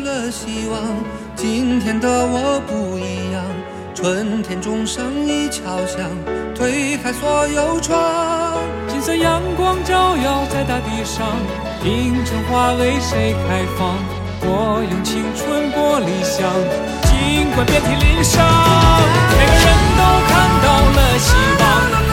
了希望。今天的我不一样，春天钟声已敲响，推开所有窗。 金色阳光照耀在大地上，冰城花为谁开放？我用青春过理想，尽管遍体鳞伤。每个人都看到了希望，